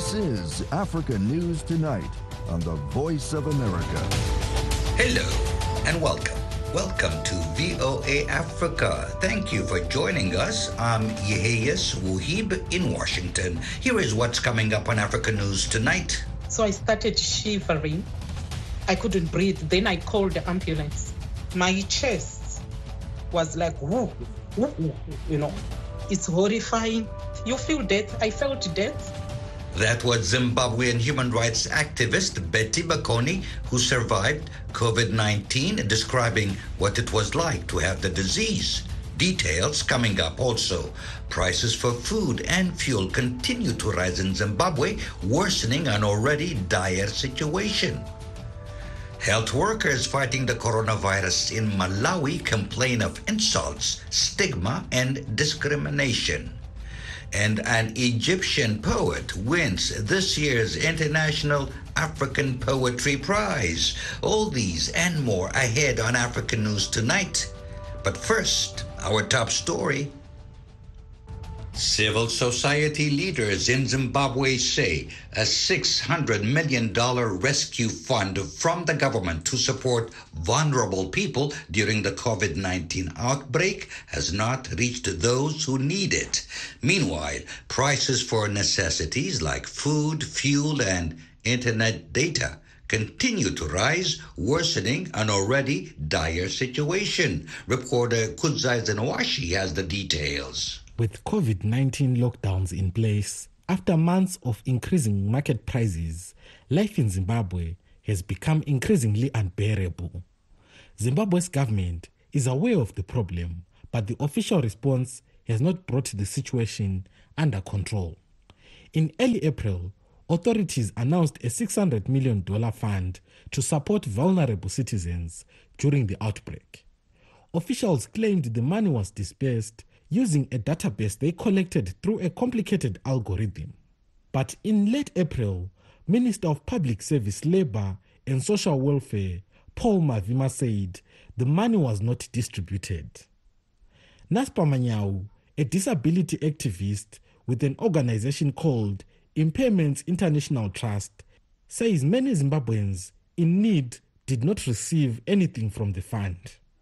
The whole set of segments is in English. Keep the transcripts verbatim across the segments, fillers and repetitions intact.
This is Africa News Tonight on the Voice of America. Hello and welcome. Welcome to V O A Africa. Thank you for joining us. I'm Yeheyes Wuhib in Washington. Here is what's coming up on Africa News Tonight. So I started shivering. I couldn't breathe. Then I called the ambulance. My chest was like, whoo, whoo, whoo, you know. It's horrifying. You feel death. I felt death. That was Zimbabwean human rights activist Betty Bakoni, who survived COVID nineteen, describing what it was like to have the disease. Details coming up also. Prices for food and fuel continue to rise in Zimbabwe, worsening an already dire situation. Health workers fighting the coronavirus in Malawi complain of insults, stigma, and discrimination. And an Egyptian poet wins this year's International African Poetry Prize. All these and more ahead on African News Tonight. But first, our top story. Civil society leaders in Zimbabwe say a six hundred million dollars rescue fund from the government to support vulnerable people during the COVID nineteen outbreak has not reached those who need it. Meanwhile, prices for necessities like food, fuel, and internet data continue to rise, worsening an already dire situation. Reporter Kudzai Zenawashi has the details. With COVID nineteen lockdowns in place, after months of increasing market prices, life in Zimbabwe has become increasingly unbearable. Zimbabwe's government is aware of the problem, but the official response has not brought the situation under control. In early April, authorities announced a six hundred million dollars fund to support vulnerable citizens during the outbreak. Officials claimed the money was dispersed using a database they collected through a complicated algorithm. But in late April, Minister of Public Service, Labour and Social Welfare, Paul Mavima, said the money was not distributed. Naspa Manyau, a disability activist with an organization called Impairments International Trust, says many Zimbabweans in need did not receive anything from the fund.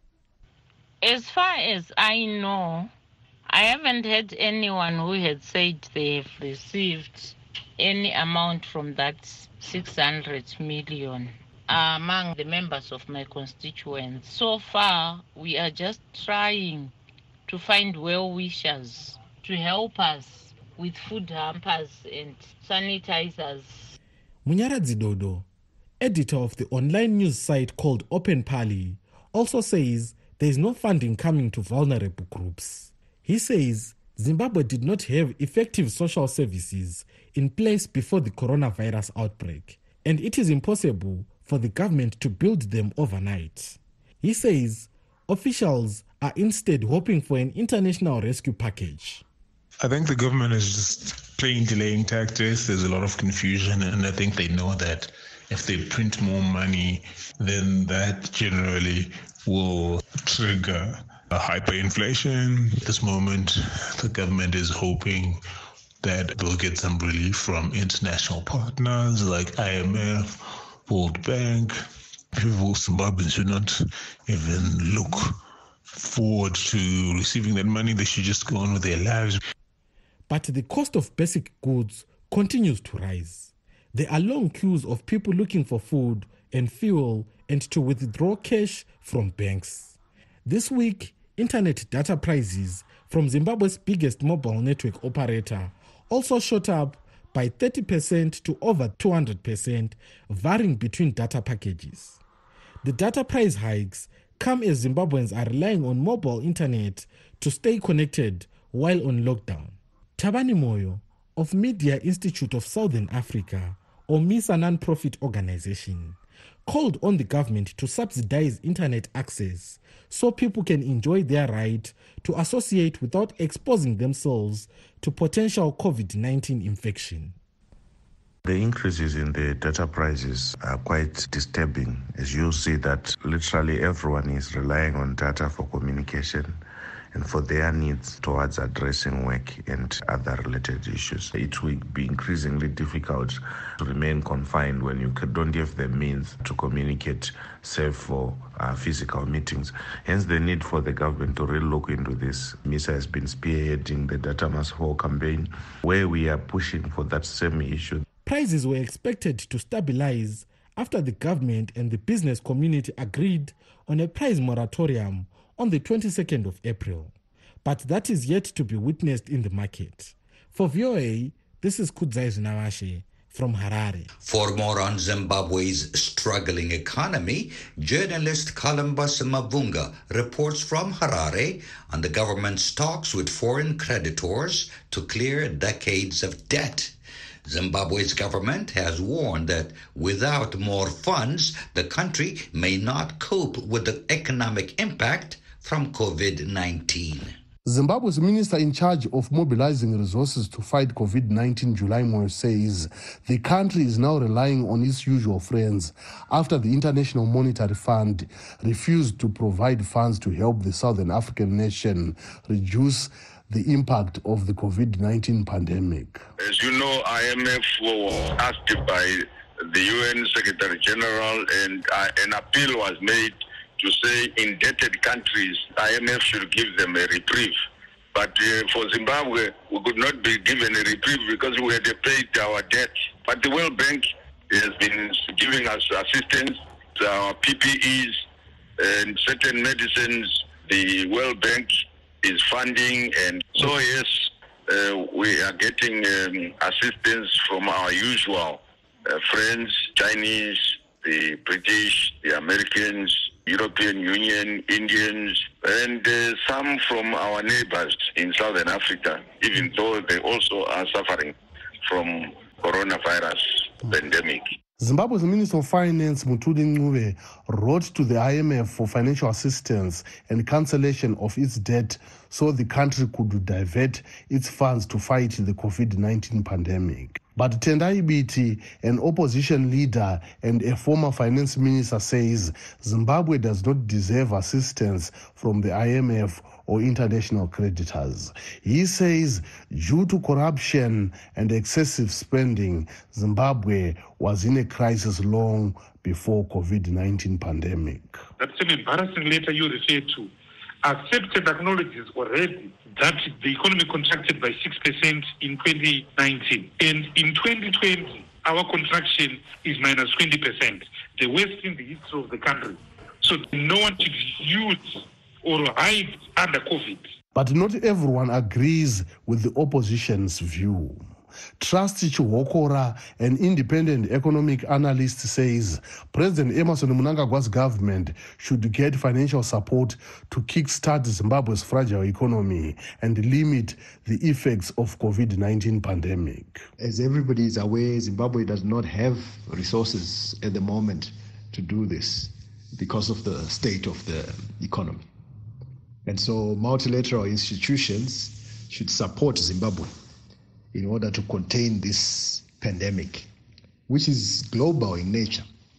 As far as I know, I haven't heard anyone who had said they have received any amount from that six hundred million among the members of my constituents. So far, we are just trying to find well-wishers to help us with food hampers and sanitizers. Munyaradzi Dodo, editor of the online news site called Open Pali, also says there is no funding coming to vulnerable groups. He says Zimbabwe did not have effective social services in place before the coronavirus outbreak, and it is impossible for the government to build them overnight. He says officials are instead hoping for an international rescue package. I think the government is just playing delaying tactics. There's a lot of confusion, and I think they know that if they print more money, then that generally will trigger a hyperinflation. At this moment, the government is hoping that they'll get some relief from international partners like I M F, World Bank. People, Zimbabweans should not even look forward to receiving that money. They should just go on with their lives. But the cost of basic goods continues to rise. There are long queues of people looking for food and fuel and to withdraw cash from banks. This week, internet data prices from Zimbabwe's biggest mobile network operator also shot up by thirty percent to over two hundred percent, varying between data packages. The data price hikes come as Zimbabweans are relying on mobile internet to stay connected while on lockdown. Tabani Moyo of Media Institute of Southern Africa, or MISA non-profit organization, called on the government to subsidize internet access so people can enjoy their right to associate without exposing themselves to potential COVID nineteen infection. The increases in the data prices are quite disturbing, as you see that literally everyone is relying on data for communication. and for their needs towards addressing work and other related issues. It will be increasingly difficult to remain confined when you don't have the means to communicate, save for uh, physical meetings. Hence the need for the government to really look into this. MISA has been spearheading the Data Must Fall campaign, where we are pushing for that same issue. Prices were expected to stabilize after the government and the business community agreed on a price moratorium on the twenty-second of April. But that is yet to be witnessed in the market. For V O A, this is Kudzai Zinawashe from Harare. For more on Zimbabwe's struggling economy, journalist Columbus Mavunga reports from Harare on the government's talks with foreign creditors to clear decades of debt. Zimbabwe's government has warned that without more funds, the country may not cope with the economic impact from COVID nineteen. Zimbabwe's minister in charge of mobilizing resources to fight COVID nineteen, July Moyo, says the country is now relying on its usual friends after the International Monetary Fund refused to provide funds to help the Southern African nation reduce the impact of the COVID nineteen pandemic. As you know, I M F was asked by the U N Secretary General, and uh, an appeal was made to say indebted countries, I M F should give them a reprieve. But uh, for Zimbabwe, we could not be given a reprieve because we had paid our debt. But the World Bank has been giving us assistance, our P P Es and certain medicines. The World Bank is funding, and so yes, uh, we are getting um, assistance from our usual uh, friends, Chinese, the British, the Americans, European Union, Indians, and uh, some from our neighbors in Southern Africa, even though they also are suffering from coronavirus pandemic. Zimbabwe's Minister of Finance, Mutuli Ncube, wrote to the I M F for financial assistance and cancellation of its debt so the country could divert its funds to fight the COVID nineteen pandemic. But Tendai Biti, an opposition leader and a former finance minister, says Zimbabwe does not deserve assistance from the I M F or international creditors. He says due to corruption and excessive spending, Zimbabwe was in a crisis long before COVID nineteen pandemic. That same embarrassing letter you refer to accepted, acknowledges already that the economy contracted by six percent in twenty nineteen. And in twenty twenty, our contraction is minus twenty percent, the worst in the history of the country. So no one should use or hide under COVID. But not everyone agrees with the opposition's view. Trusty Chiwokora, an independent economic analyst, says President Emmerson Mnangagwa's government should get financial support to kickstart Zimbabwe's fragile economy and limit the effects of COVID nineteen pandemic. As everybody is aware, Zimbabwe does not have resources at the moment to do this because of the state of the economy. And so multilateral institutions should support Zimbabwe in order to contain this pandemic, which is global in nature.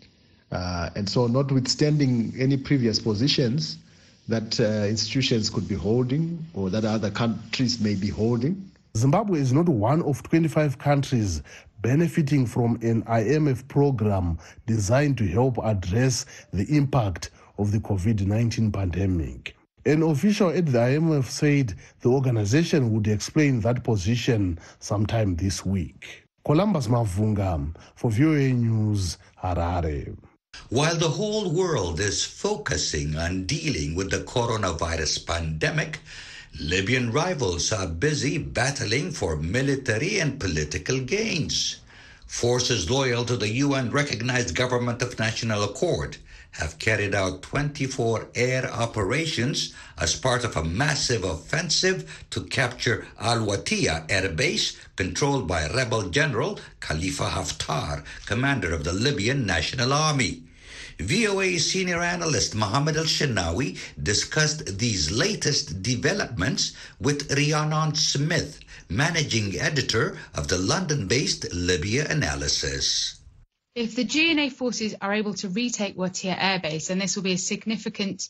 Uh, and so notwithstanding any previous positions that uh, institutions could be holding or that other countries may be holding, Zimbabwe is not one of twenty-five countries benefiting from an I M F program designed to help address the impact of the COVID nineteen pandemic. An official at the I M F said the organization would explain that position sometime this week. Columbus Mavunga for V O A News, Harare. While the whole world is focusing on dealing with the coronavirus pandemic, Libyan rivals are busy battling for military and political gains. Forces loyal to the U N-recognized Government of National Accord have carried out twenty-four air operations as part of a massive offensive to capture Al-Watiya air base controlled by rebel general Khalifa Haftar, commander of the Libyan National Army. V O A senior analyst Mohammed Al-Shinawi discussed these latest developments with Rhiannon Smith, managing editor of the London-based Libya Analysis. If the G N A forces are able to retake Watiya Air Base, then this will be a significant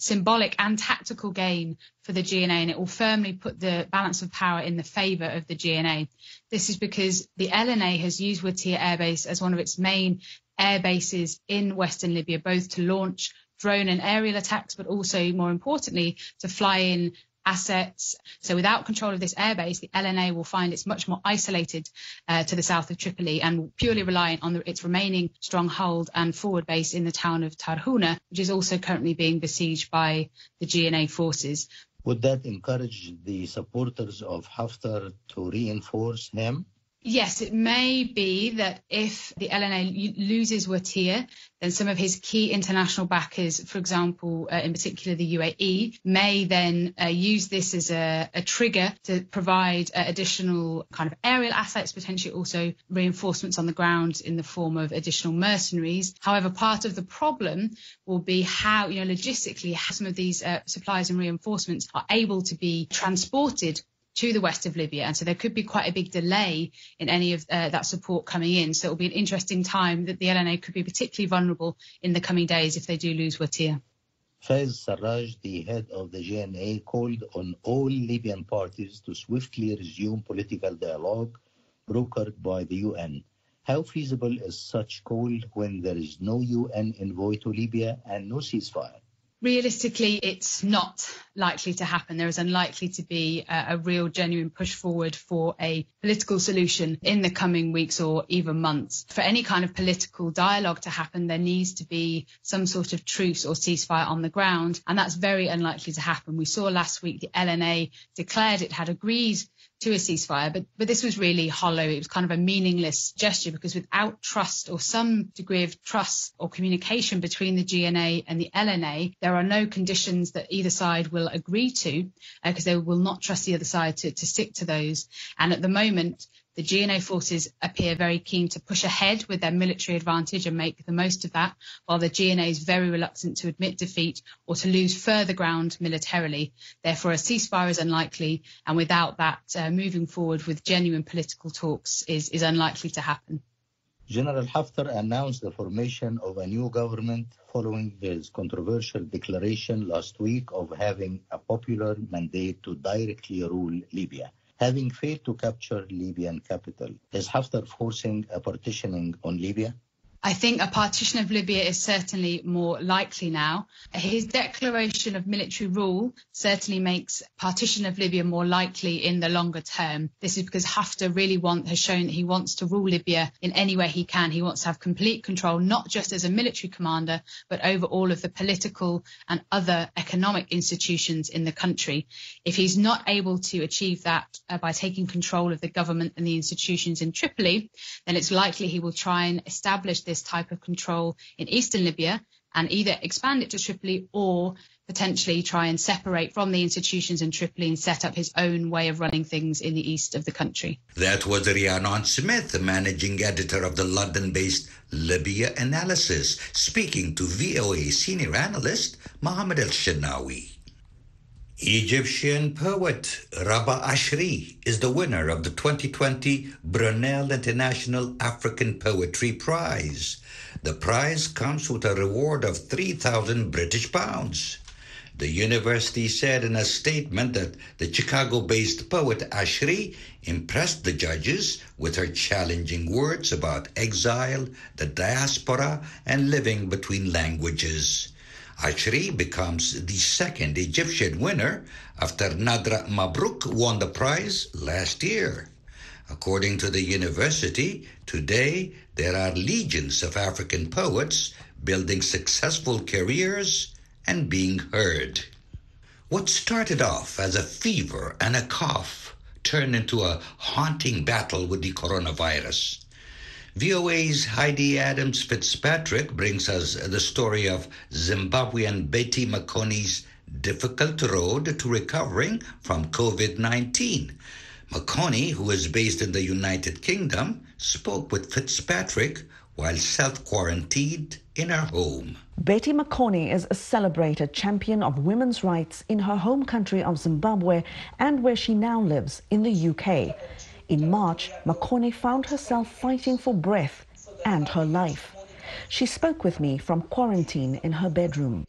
symbolic and tactical gain for the G N A, and it will firmly put the balance of power in the favour of the G N A. This is because the L N A has used Watia Air Base as one of its main air bases in Western Libya, both to launch drone and aerial attacks, but also, more importantly, to fly in assets. So without control of this airbase, the L N A will find it's much more isolated uh, to the south of Tripoli and purely reliant on the, its remaining stronghold and forward base in the town of Tarhuna, which is also currently being besieged by the G N A forces. Would that encourage the supporters of Haftar to reinforce him? Yes, it may be that if the L N A loses Watia, then some of his key international backers, for example, uh, in particular the U A E, may then uh, use this as a, a trigger to provide uh, additional kind of aerial assets, potentially also reinforcements on the ground in the form of additional mercenaries. However, part of the problem will be how, you know, logistically, how some of these uh, supplies and reinforcements are able to be transported to the west of Libya. And so there could be quite a big delay in any of uh, that support coming in. So it will be an interesting time that the L N A could be particularly vulnerable in the coming days if they do lose Watia. Faiz Sarraj, the head of the G N A, called on all Libyan parties to swiftly resume political dialogue brokered by the U N. How feasible is such call when there is no U N envoy to Libya and no ceasefire? Realistically, it's not likely to happen. There is unlikely to be a, a real genuine push forward for a political solution in the coming weeks or even months. For any kind of political dialogue to happen, there needs to be some sort of truce or ceasefire on the ground, and that's very unlikely to happen. We saw last week the L N A declared it had agreed to a ceasefire, but, but this was really hollow. It was kind of a meaningless gesture because without trust or some degree of trust or communication between the G N A and the L N A, there are no conditions that either side will agree to because uh, they will not trust the other side to, to stick to those. And at the moment, the G N A forces appear very keen to push ahead with their military advantage and make the most of that, while the G N A is very reluctant to admit defeat or to lose further ground militarily. Therefore, a ceasefire is unlikely, and without that, uh, moving forward with genuine political talks is, is unlikely to happen. General Haftar announced the formation of a new government following his controversial declaration last week of having a popular mandate to directly rule Libya. Having failed to capture Libyan capital, is Haftar forcing a partitioning on Libya? I think a partition of Libya is certainly more likely now. His declaration of military rule certainly makes partition of Libya more likely in the longer term. This is because Haftar really want, has shown that he wants to rule Libya in any way he can. He wants to have complete control, not just as a military commander, but over all of the political and other economic institutions in the country. If he's not able to achieve that uh, by taking control of the government and the institutions in Tripoli, then it's likely he will try and establish this this type of control in eastern Libya and either expand it to Tripoli or potentially try and separate from the institutions in Tripoli and set up his own way of running things in the east of the country. That was Rhiannon Smith, the managing editor of the London-based Libya Analysis, speaking to V O A senior analyst Mohammed El-Shenawi. Egyptian poet Rabah Ashri is the winner of the twenty twenty Brunel International African Poetry Prize. The prize comes with a reward of three thousand British pounds. The university said in a statement that the Chicago-based poet Ashri impressed the judges with her challenging words about exile, the diaspora, and living between languages. Ashri becomes the second Egyptian winner after Nadra Mabrouk won the prize last year. According to the university, today there are legions of African poets building successful careers and being heard. What started off as a fever and a cough turned into a haunting battle with the coronavirus. V O A's Heidi Adams Fitzpatrick brings us the story of Zimbabwean Betty Makoni's difficult road to recovering from COVID nineteen. Makoni, who is based in the United Kingdom, spoke with Fitzpatrick while self-quarantined in her home. Betty Makoni is a celebrated champion of women's rights in her home country of Zimbabwe and where she now lives in the U K. In March, Makoni found herself fighting for breath and her life. She spoke with me from quarantine in her bedroom.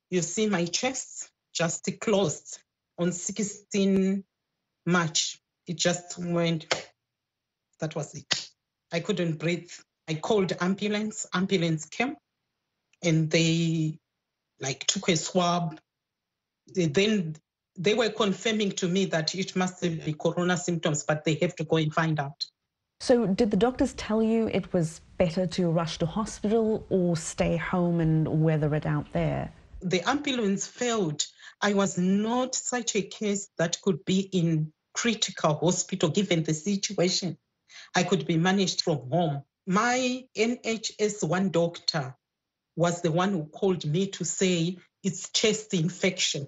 You see, my chest just closed on sixteenth March. It just went, that was it. I couldn't breathe. I called ambulance, ambulance came, and they like took a swab. They, then they were confirming to me that it must be corona symptoms, but they have to go and find out. So did the doctors tell you it was better to rush to hospital or stay home and weather it out there? The ambulance failed. I was not such a case that could be in critical hospital given the situation. I could be managed from home. My N H S one doctor was the one who called me to say it's chest infection.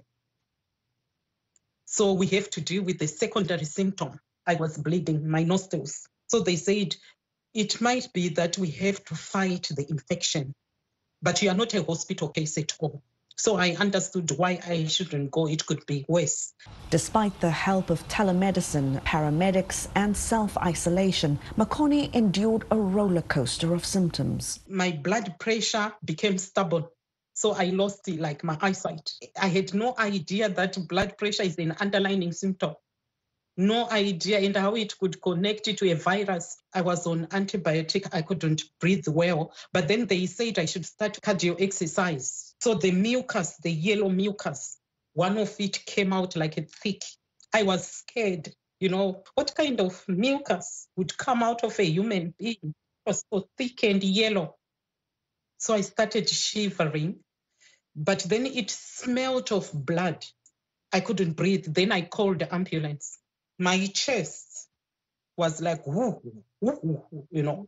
So we have to deal with the secondary symptom. I was bleeding, my nostrils. So they said it might be that we have to fight the infection, but you are not a hospital case at all. So I understood why I shouldn't go. It could be worse. Despite the help of telemedicine, paramedics and self-isolation, Makone endured a roller coaster of symptoms. My blood pressure became stubborn. So I lost like my eyesight. I had no idea that blood pressure is an underlying symptom. No idea and how it could connect to a virus. I was on antibiotic. I couldn't breathe well. But then they said I should start cardio exercise. So the mucus, the yellow mucus, one of it came out like a thick. I was scared. You know, what kind of mucus would come out of a human being? It was so thick and yellow. So I started shivering. But then it smelled of blood. I couldn't breathe. Then I called the ambulance. My chest was like, whoo, whoo, whoo, you know.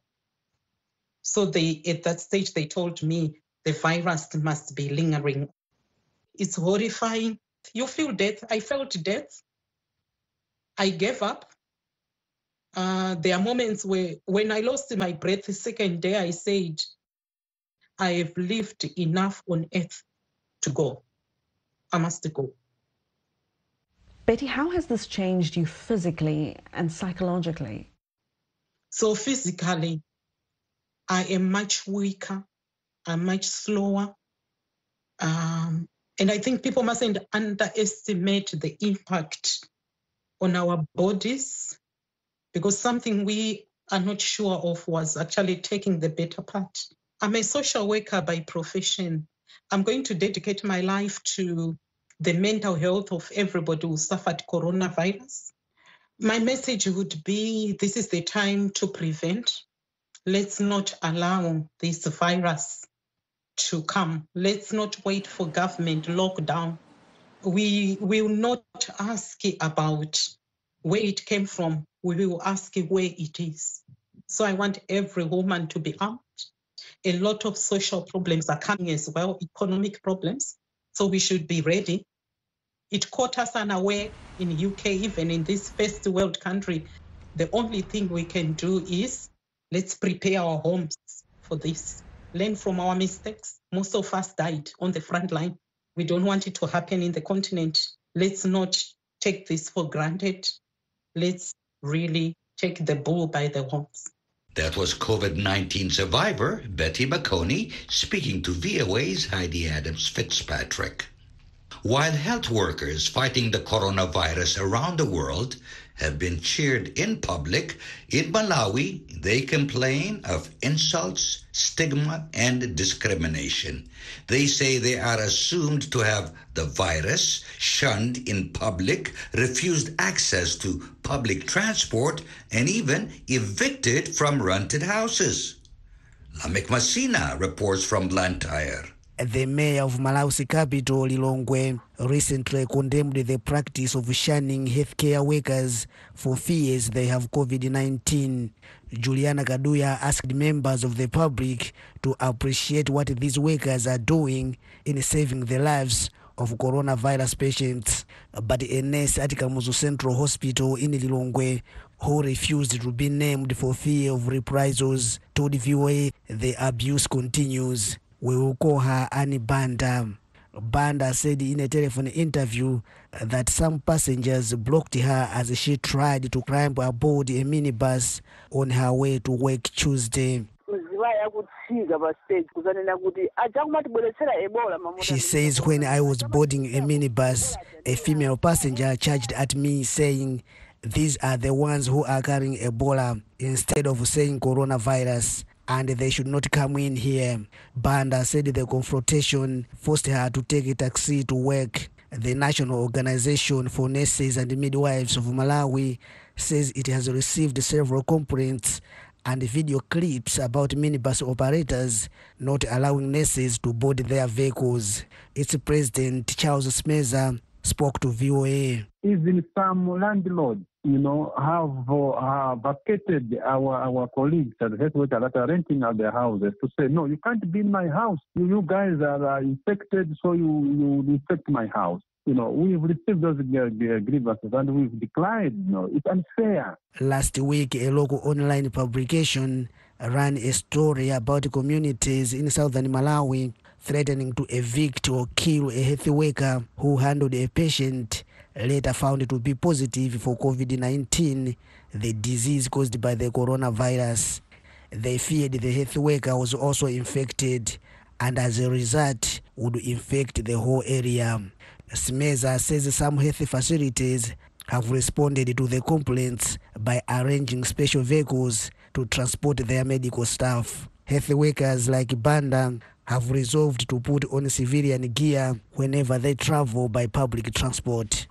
So they, at that stage, they told me the virus must be lingering. It's horrifying. You feel death. I felt death. I gave up. Uh, there are moments where, when I lost my breath the second day, I said, I have lived enough on earth to go. I must go. Betty, how has this changed you physically and psychologically? So physically, I am much weaker. I'm much slower. Um, and I think people mustn't underestimate the impact on our bodies, because something we are not sure of was actually taking the better part. I'm a social worker by profession. I'm going to dedicate my life to the mental health of everybody who suffered coronavirus. My message would be, this is the time to prevent. Let's not allow this virus to come. Let's not wait for government lockdown. We will not ask about where it came from. We will ask where it is. So I want every woman to be armed. A lot of social problems are coming as well, economic problems. So we should be ready. It caught us unaware in U K, even in this first world country. The only thing we can do is let's prepare our homes for this. Learn from our mistakes. Most of us died on the front line. We don't want it to happen in the continent. Let's not take this for granted. Let's really take the bull by the horns. That was COVID nineteen survivor Betty Makone speaking to V O A's Heidi Adams Fitzpatrick. While health workers fighting the coronavirus around the world have been cheered in public, in Malawi they complain of insults, stigma, and discrimination. They say they are assumed to have the virus, shunned in public, refused access to public transport, and even evicted from rented houses. Lamek Masina reports from Blantyre. The mayor of Malawi's capital, Lilongwe, recently condemned the practice of shunning healthcare workers for fears they have COVID nineteen. Juliana Kaduya asked members of the public to appreciate what these workers are doing in saving the lives of coronavirus patients. But a nurse at Kamuzu Central Hospital in Lilongwe, who refused to be named for fear of reprisals, told V O A the abuse continues. We will call her Annie Banda. Banda said in a telephone interview that some passengers blocked her as she tried to climb aboard a minibus on her way to work Tuesday. She says, when I was boarding a minibus, a female passenger charged at me saying, these are the ones who are carrying Ebola, instead of saying coronavirus, and they should not come in here. Banda said the confrontation forced her to take a taxi to work. The National Organization for Nurses and Midwives of Malawi says it has received several complaints and video clips about minibus operators not allowing nurses to board their vehicles. Its president, Charles Smeza, spoke to V O A. Even some landlords, you know, have uh, vacated our, our colleagues at the health worker that are renting out their houses to say, no, you can't be in my house. You, you guys are uh, infected, so you, you infect my house. You know, we've received those grievances and we've declined. You know, it's unfair. Last week, a local online publication ran a story about communities in southern Malawi threatening to evict or kill a health worker who handled a patient later found to be positive for COVID nineteen, the disease caused by the coronavirus. They feared the health worker was also infected and as a result would infect the whole area. Smeza says some health facilities have responded to the complaints by arranging special vehicles to transport their medical staff. Health workers like Banda have resolved to put on civilian gear whenever they travel by public transport.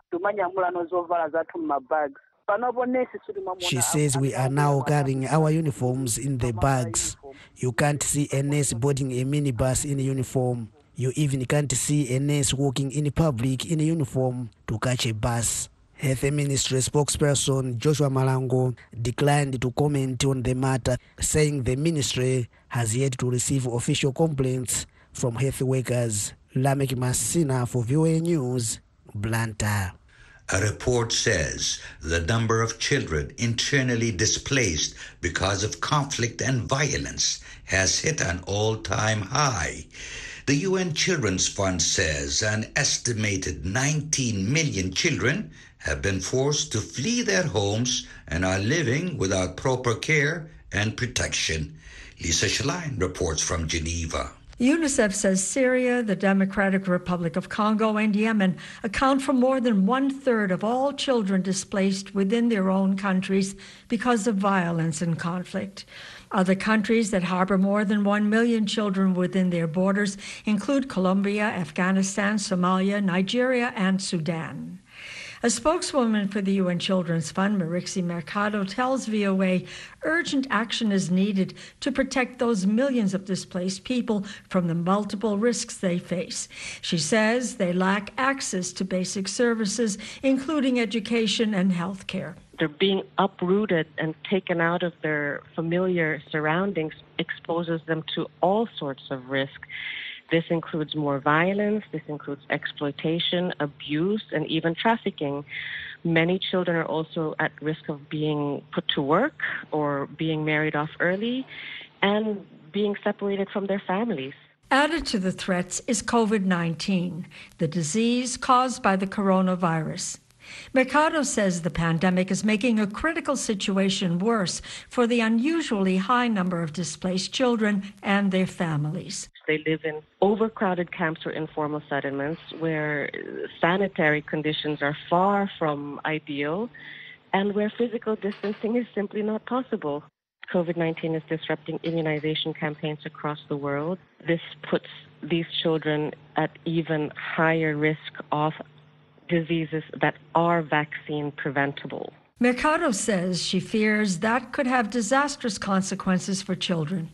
She says we are now carrying our uniforms in the bags. You can't see a nurse boarding a minibus in uniform. You even can't see a nurse walking in public in uniform to catch a bus. Health Ministry spokesperson Joshua Malango declined to comment on the matter, saying the ministry has yet to receive official complaints from health workers. Lamek Masina for V O A News, Blantyre. A report says the number of children internally displaced because of conflict and violence has hit an all-time high. The U N Children's Fund says an estimated nineteen million children have been forced to flee their homes and are living without proper care and protection. Lisa Schlein reports from Geneva. UNICEF says Syria, the Democratic Republic of Congo, and Yemen account for more than one-third of all children displaced within their own countries because of violence and conflict. Other countries that harbor more than one million children within their borders include Colombia, Afghanistan, Somalia, Nigeria, and Sudan. A spokeswoman for the U N Children's Fund, Marixie Mercado, tells V O A urgent action is needed to protect those millions of displaced people from the multiple risks they face. She says they lack access to basic services, including education and health care. They're being uprooted and taken out of their familiar surroundings, exposes them to all sorts of risk. This includes more violence, this includes exploitation, abuse, and even trafficking. Many children are also at risk of being put to work or being married off early and being separated from their families. Added to the threats is COVID nineteen, the disease caused by the coronavirus. Mercado says the pandemic is making a critical situation worse for the unusually high number of displaced children and their families. They live in overcrowded camps or informal settlements where sanitary conditions are far from ideal and where physical distancing is simply not possible. COVID nineteen is disrupting immunization campaigns across the world. This puts these children at even higher risk of diseases that are vaccine preventable. Mercado says she fears that could have disastrous consequences for children.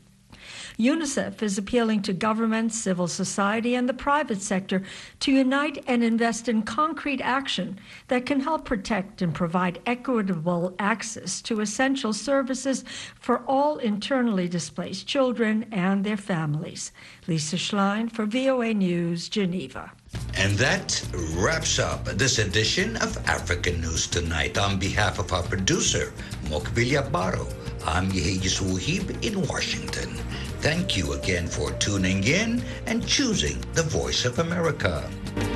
UNICEF is appealing to government, civil society, and the private sector to unite and invest in concrete action that can help protect and provide equitable access to essential services for all internally displaced children and their families. Lisa Schlein for V O A News, Geneva. And that wraps up this edition of African News Tonight. On behalf of our producer, Mokbilia Baro, I'm Yehidis Wuhib in Washington. Thank you again for tuning in and choosing the Voice of America.